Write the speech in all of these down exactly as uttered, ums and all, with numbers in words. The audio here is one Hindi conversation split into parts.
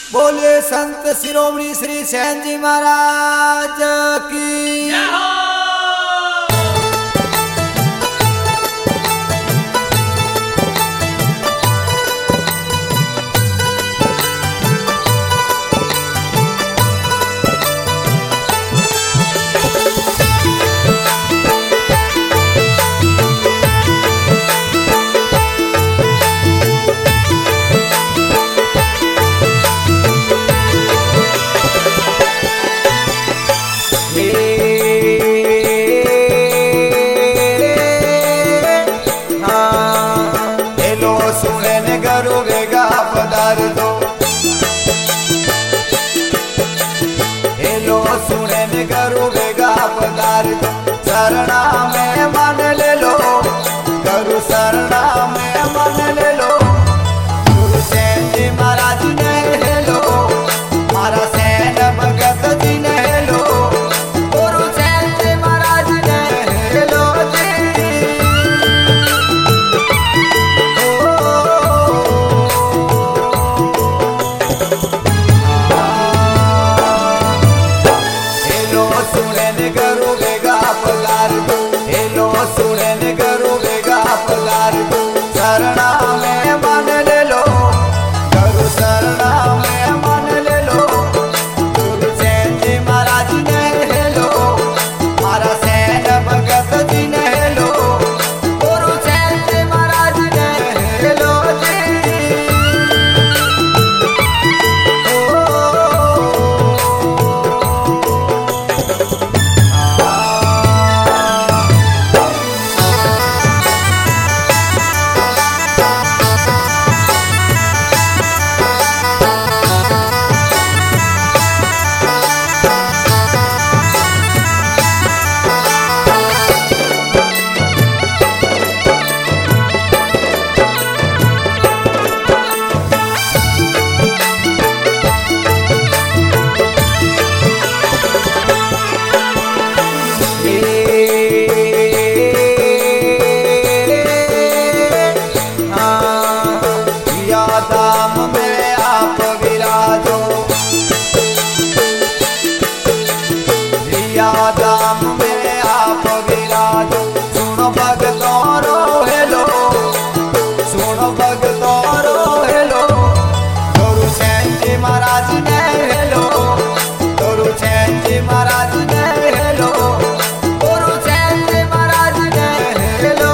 बोले संत शिरोमणि श्री सैन जी महाराज की जय हो। शरणा में मन ले लो गुरु शरणा में मन ले लो गुरु सैन जी महाराज ने ले लो मारा सैन भगत जी ने लो गुरु सैन जी महाराज ने ले लो जी हेलो सुने गुरु शरणा में मन ले लो गुरु शरणा में मन ले लो गुरु सैन जी महाराज ने ले लो मारा सैन भगत जी ने लो गुरु सैन जी महाराज ने ले लो जी धाम में आप विराजो रिया धाम में आप विराजो सुनो भगतों रो हेलो सुनो भगतों रो हेलो गुरु सैन जी महाराज ने हेलो गुरु सैन जी महाराज ने हेलो गुरु सैन जी महाराज ने हेलो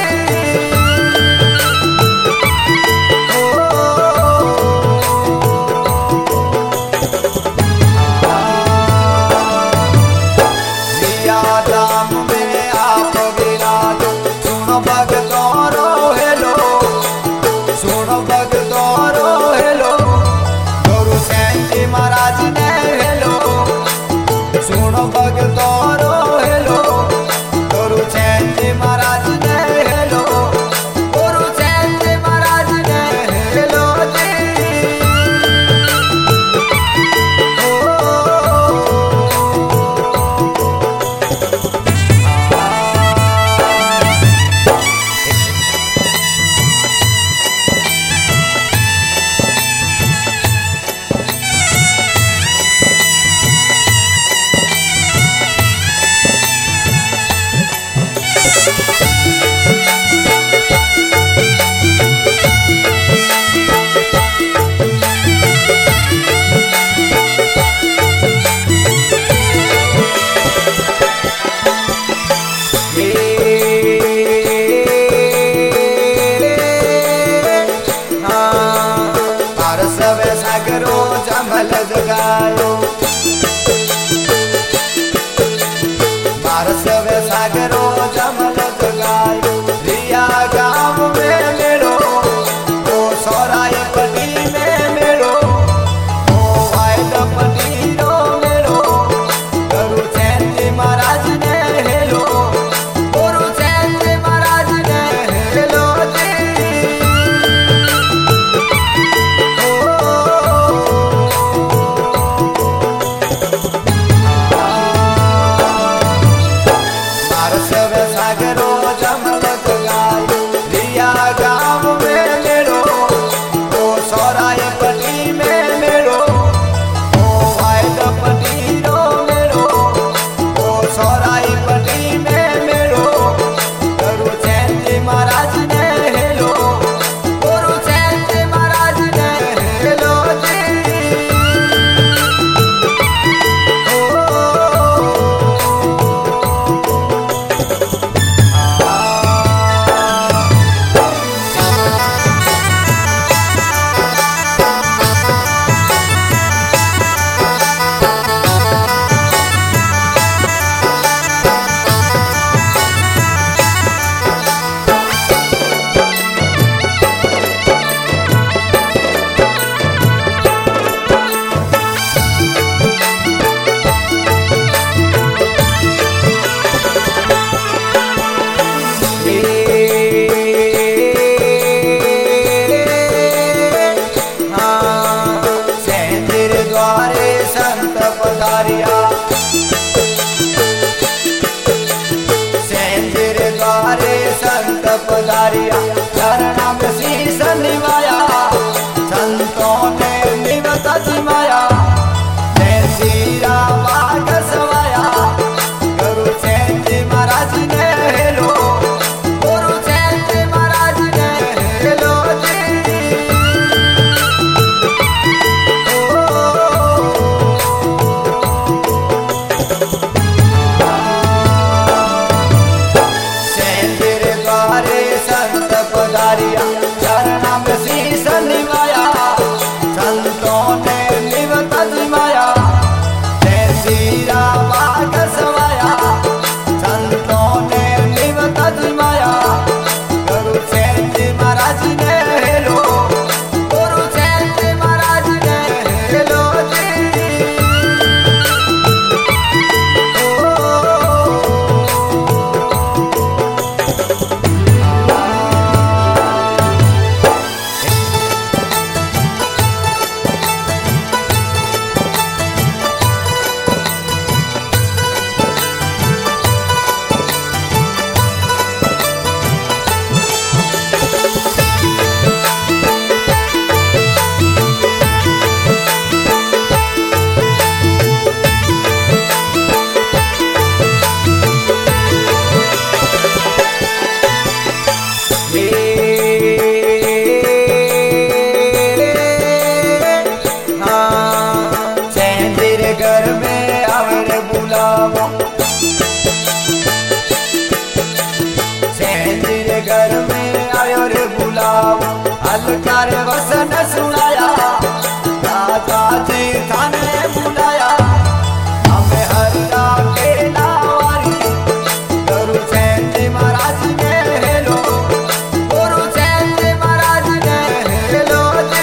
धाम में आप विराजो सुनो भगतों रो हेलो सुनो भगतों रो हेलो गुरु सैन जी महाराज ने हेलो सुनो भगतों रो हेलो गुरु सैन जी महाराज ने हेलो गुरु सैन जी महाराज ने हेलो जी सागरो जमल जगायो बारस वे सागरो जमल जगायो रिया गाँव में मेलो ओ सौराय पटी में मेलो ओ वायद पटी रो मेलो गुरु सैन जी महाराज ने हेलो गुरु सैन जी महाराज ने हेलो जी पधारिया चरणा में शीश निभाया, संतों ने निवत जिमाया, जयंतीरा बाग सवाया। गुरु सैन जी महाराज ने हेलो, गुरु सैन जी महाराज ने हेलो जी। सैन जी रे द्वारे संत पधारिया चरणा में शीश निभाया, संतों ने निवत जिमाया, जयंतीरा बाग सवाया, संतों ने निवत जिमाया। गुरु सैन जी महाराज ने हेलो, गुरु सैन जी महाराज ने हेलो जी। घर में आवर बुलावा, सैन जी रे घर में आयो रे बुलावा, अलकार वसन सुनाया, राजा जी थाने बुलाया, हमें हरदा के लावारी। गुरु सैन जी महाराज ने हेलो, गुरु सैन जी महाराज ने हेलो जी।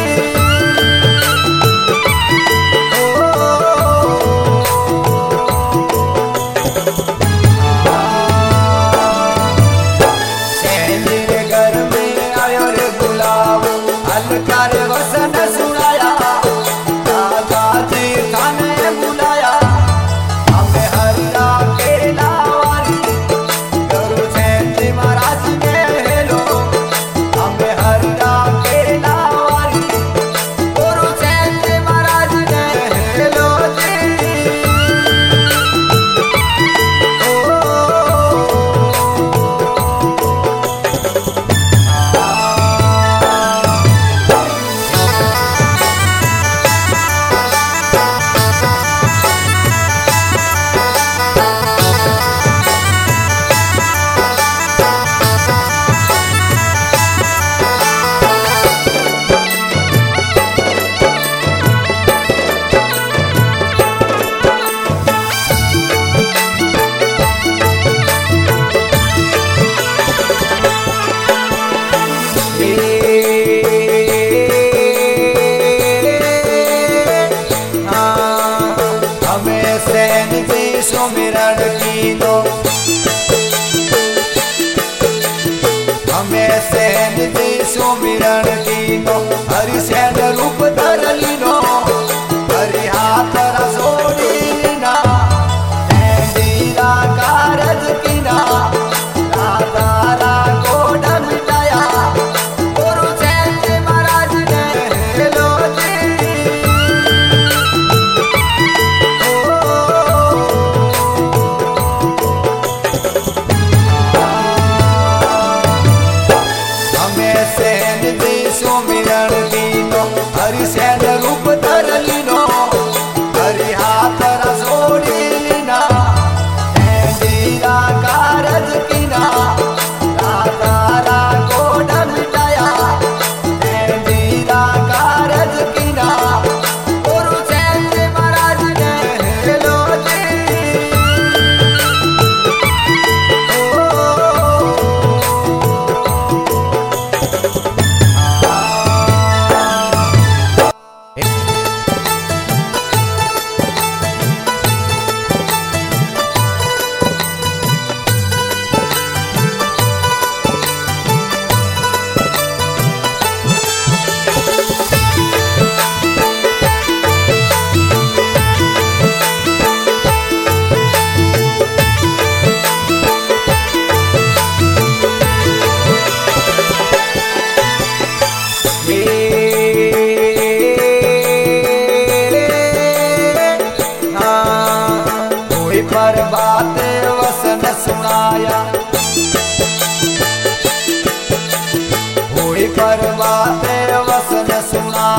अलकार वसन सुनाया, राजा जी थाने बुलाया, हमें हरदा के लावारी। गुरु सैन जी महाराज ने हेलो, हमें हरदा के लावारी। गुरु सैन जी महाराज ने हेलो जी। हमें सैन जी सुमिरन की दो, हमें सैन जी सुमिरन की दो, हरि सैन रूप धर लीनो, हरि हाथ रसोड़ी लीना, जयंतीरा कारज कीना, राधा गोड मिटाया। गुरु सैन जी महाराज ने हेलो जी। हमें सैन जी सुमिरन कीनो, हरि सैन रूप धर लीनो, हरि हाथ रसोड़ी लीना, जयंतीरा कारज कीना, राधा गोड मिटाया, जयंतीरा कारज कीना। गुरु सैन जी महाराज ने हेलो जी।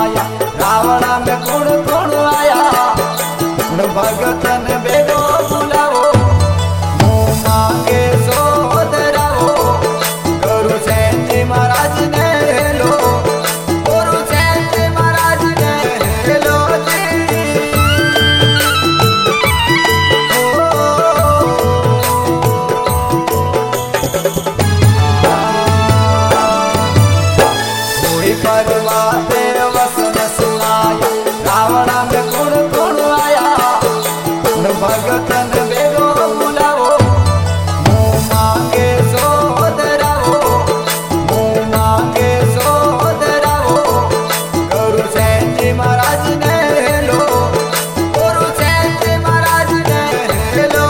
सुनाया रावण में गुण गुण आया भगतन बेगो बुलाओ मुँह मांगे सो धराओ गुरु सैन जी महाराज ने लो गुरु सैन जी महाराज ने लो जी परवाते वसन सुनाया रावण में गुण गुण आया भगतन बेगो बुलाओ मुँह मांगे सो धराओ मुँह मांगे सो धराओ गुरु सैन जी महाराज ने लो गुरु सैन जी महाराज ने लो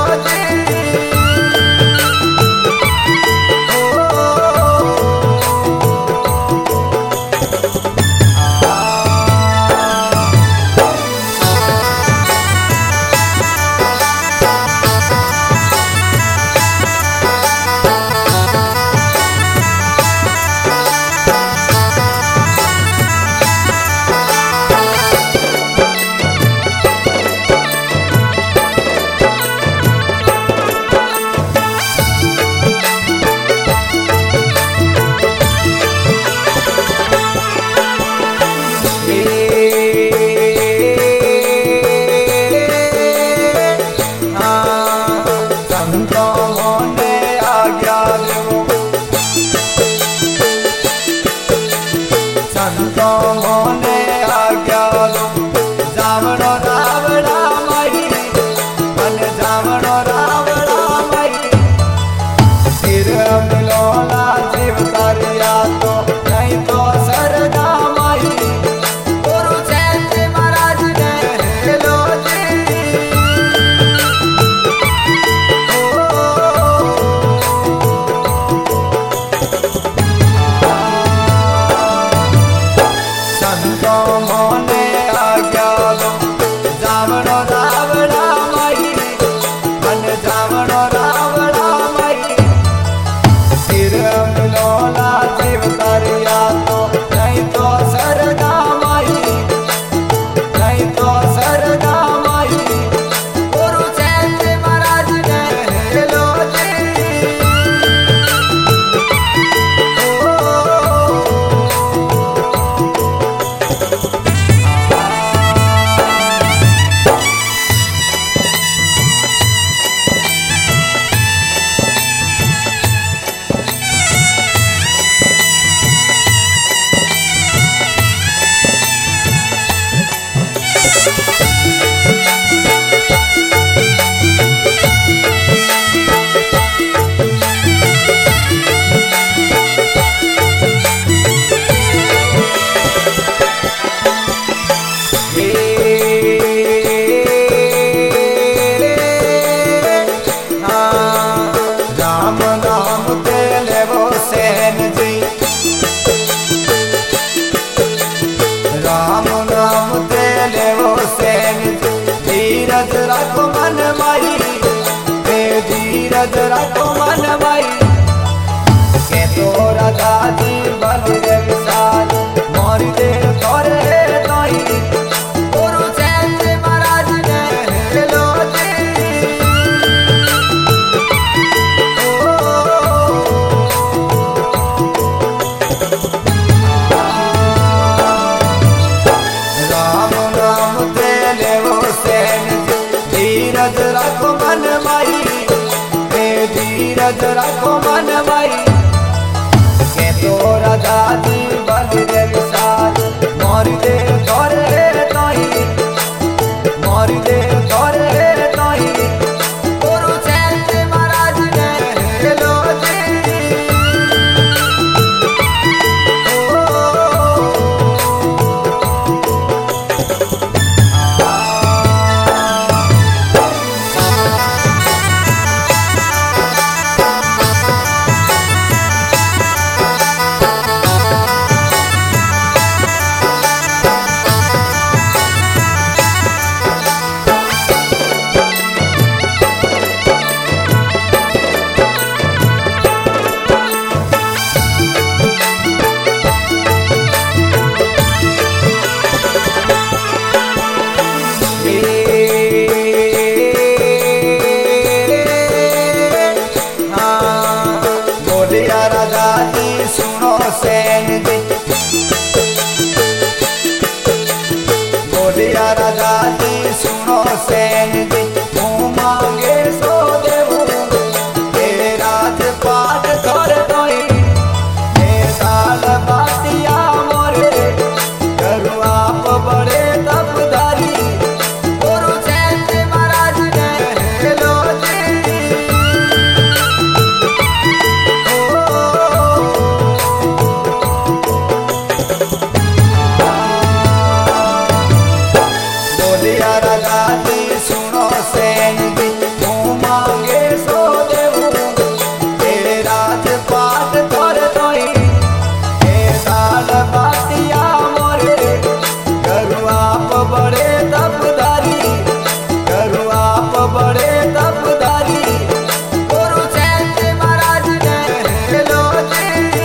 रखो मन माई के तोरा दादी बलि रे विशाल मोर दे तोरे तोई गुरु सैन जी महाराज ने लो राम नाम ते लेवो सैन धीरज रखो मन माई धीरज रखो मन माई के तोरा दादी बलि रे विशाल मोर दे तोरे तोई मोर दे तोरे तोई गुरु सैन जी महाराज ने लो बोलिया राजा जी सुनो सैन जी, मुँह मांगे सो देवो, ये राजपाट कर दोई, ये दाल बातिया मोरे, करू आप बड़े तपदारी, गुरु सैन जी महाराज ने हेलो जी। बोलिया राजा जी सुनो सैन जी, मुँह मांगे सो देवो, ये राजपाट कर दोई, ये दाल बातिया मोरे, करू आप बड़े तपदारी, करू आप बड़े तपदारी, गुरु सैन जी महाराज ने हेलो जी।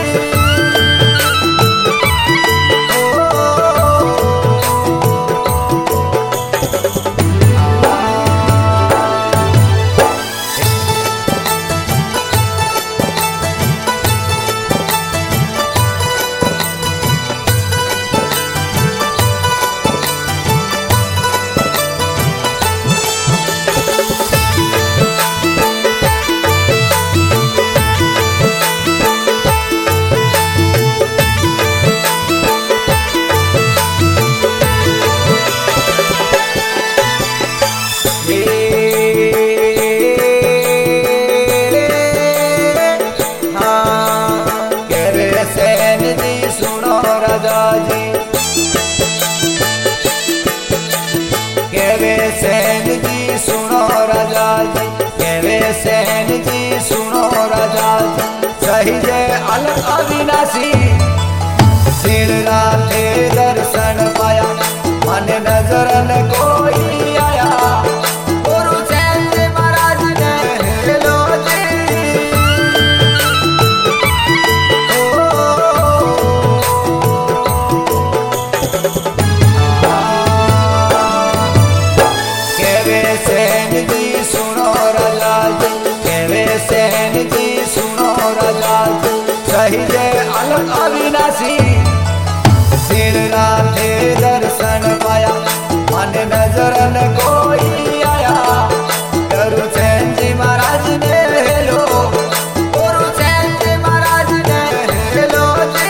सैन जी सुनो राजा जी, केवे सैन जी सुनो राजा जी, केवे सैन जी सुनो राजा जी, सही जय अलग अविनाशी, सिर राधे दर्शन पाया, मन नजर न कोई आया, गुरु सैन जी महाराज ने हेलो जी। सैन जी सुनो राजा जी, केवे सैन जी सुनो राजा जी, सही जय अलग अविनाशी, सिर राधे दर्शन पाया, मन नजर न कोई आया, गुरु सैन जी महाराज ने हेलो, गुरु सैन जी महाराज ने हेलो जी।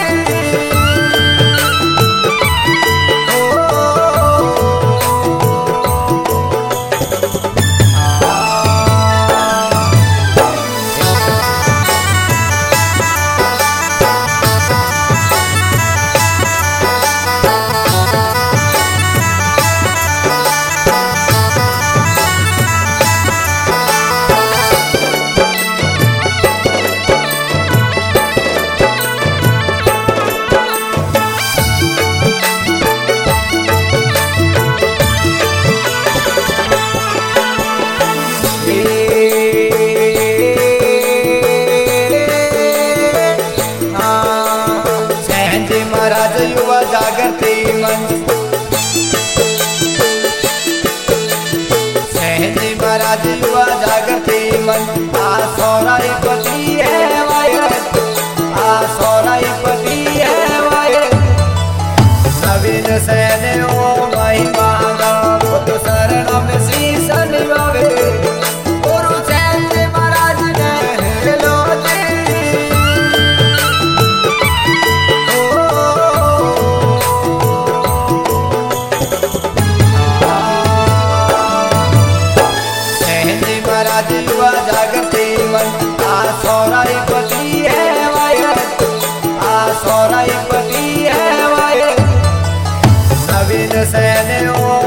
महाराज युवा जागृति मंच, सैन जी महाराज युवा जागृति मंच, आ सोराई पति है वायरस, आ सोराई पति है वायरस, नवीन सैन ओ महिमा गा, बुद्ध शरण में शीश निभावे, गुरु सैन जी महाराज ने हेलो जी। महाराज युवा जागृति मंच, आ सोराई पति है वायरस, आ सोराई पति है वायरस, नवीन सैन ओ